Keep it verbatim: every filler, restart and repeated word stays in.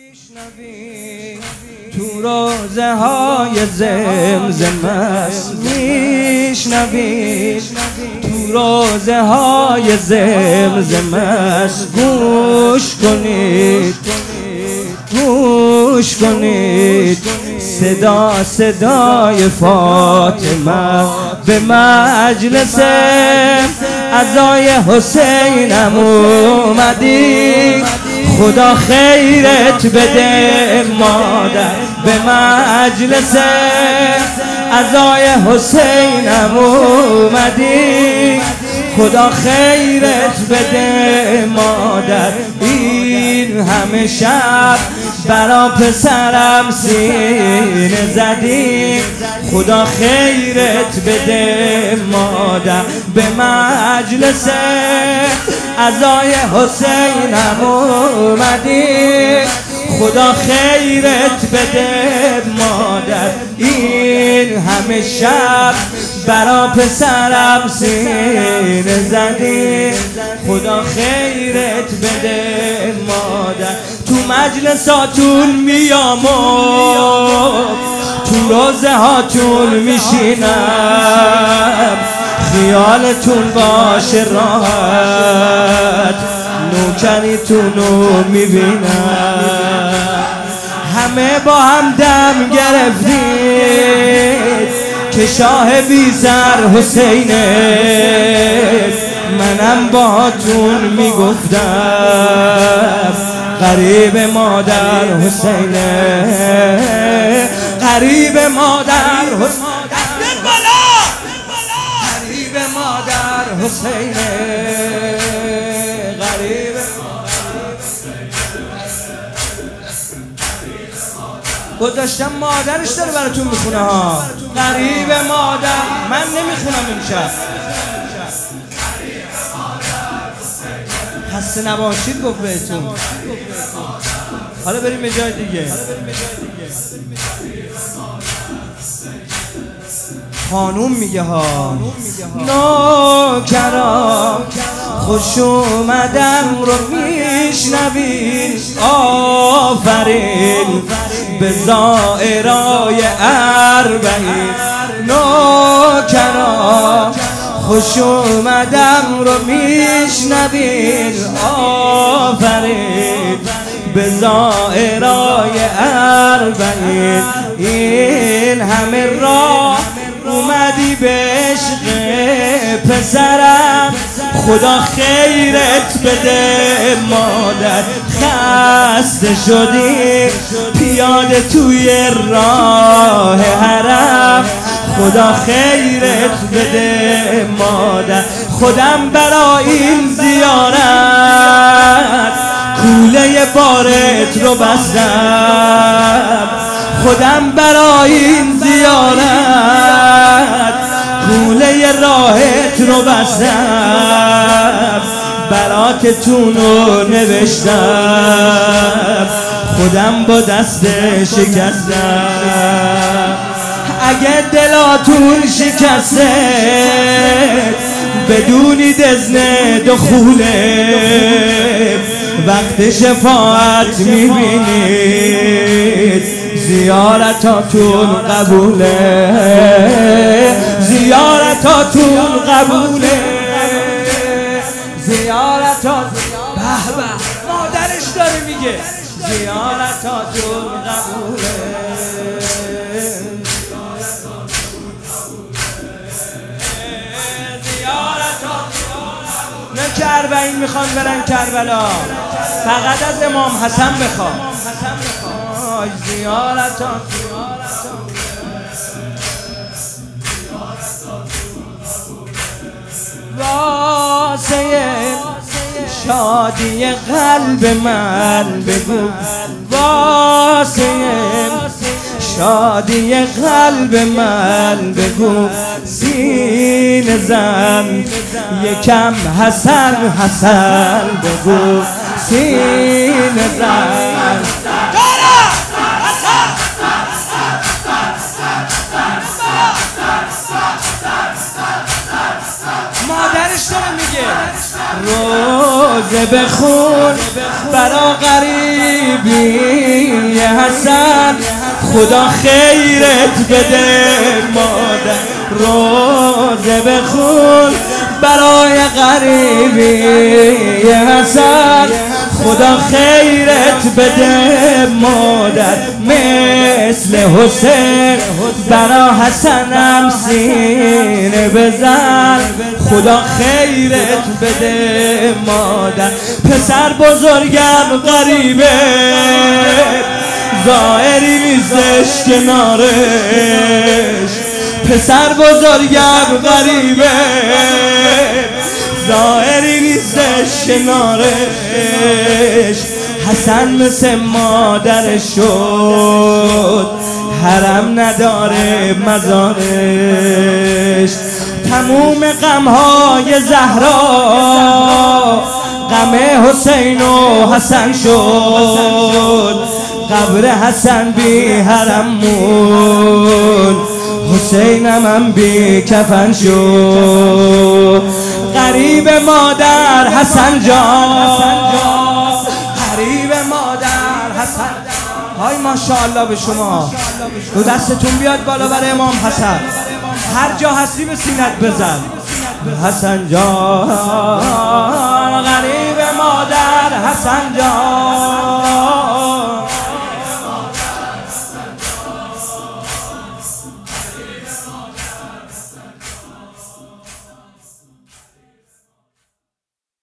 تو روزه های زمزم است میشنوی، تو روزه های زمزم است گوش کنید، گوش کنید صدا صدای فاطمه به مجلس عزای حسینم اومدی، خدا خیرت بده مادر به مجلس عزای حسینم اومدی، خدا خیرت بده مادر. این همه شب برا پسرم سینه زدی، خدا خیرت بده مادر به مجلس عزای حسینم اومدی، خدا خیرت بده مادر. این همه شب برا پسرم سینه زدی، خدا خیرت بده مادر. تو مجلساتون میام و تو روزه هاتون میشینم، خیالتون باشه راحت نوکریتونو میبینم. همه با هم دم گرفتید که شاه بی سر حسینه، منم باهاتون میگفتم غریب مادر حسینه، غریب مادر حسینه، غریب مادر حسینه، غریب گذاشتم مادرش داره براتون میخونه ها. غریب مادر، من نمیخونم امشب. خسته نباشید گفت بهتون. حالا بریم یه جای دیگه. خانوم میگه ها نوکران خوش اومدن رو میشنوین، آفرین به زائرای اربعین. نوکران خوش اومدن رو میشنوین، آفرین به زائرای اربعین. این همه راه اومدی به عشق پسرم، خدا خیرت بده مادر. خسته شدی پیاده توی راه حرم، خدا خیرت بده مادر. خودم برای این زیارت کوله بارت رو بستم، خودم برای این زیارت کوله راهت رو بستم، براتتون رو نوشتم، خودم با دست شکستم. اگه دلاتون شکسته بدونید اذن دخوله، وقت شفاعت میبینید زیارتاتون قبوله، زیارتاتون قبوله، زیارتات به به مادرش داره میگه زیارتاتون قبوله. نه کربعین میخوان برن کربلا، فقط از امام حسن بخوان. زیارتات واسه شادی قلب من بگو، واسه شادی قلب من بگو، سینه زن یکم حسن حسن بگو، سینه زن مادرش داره میگه روزه بخون برا غریبی خدا خیرت بده مادر، روزه بخون برای غریبی حسن. خدا خیرت بده مادر، مثل حسین برا حسنم سینه بزن. خدا خیرت بده مادر، پسر بزرگم غریبه ظاهری نیستش کنارش. پسر بزرگم غریبه ظاهری نیستش کنارش. حسن مثل مادرش شد، حرم نداره مزارش. تموم غمهای زهرا غم حسین و حسن شد. قبر حسن بی حرم مون، حسینم هم بی کفن شد. غریب مادر حسن جان، غریب مادر حسن. های ماشاءالله به شما، دو دستتون بیاد بالا برای امام حسن. هر جا هستی به سینت بزن. حسن جان غریب مادر حسن جان.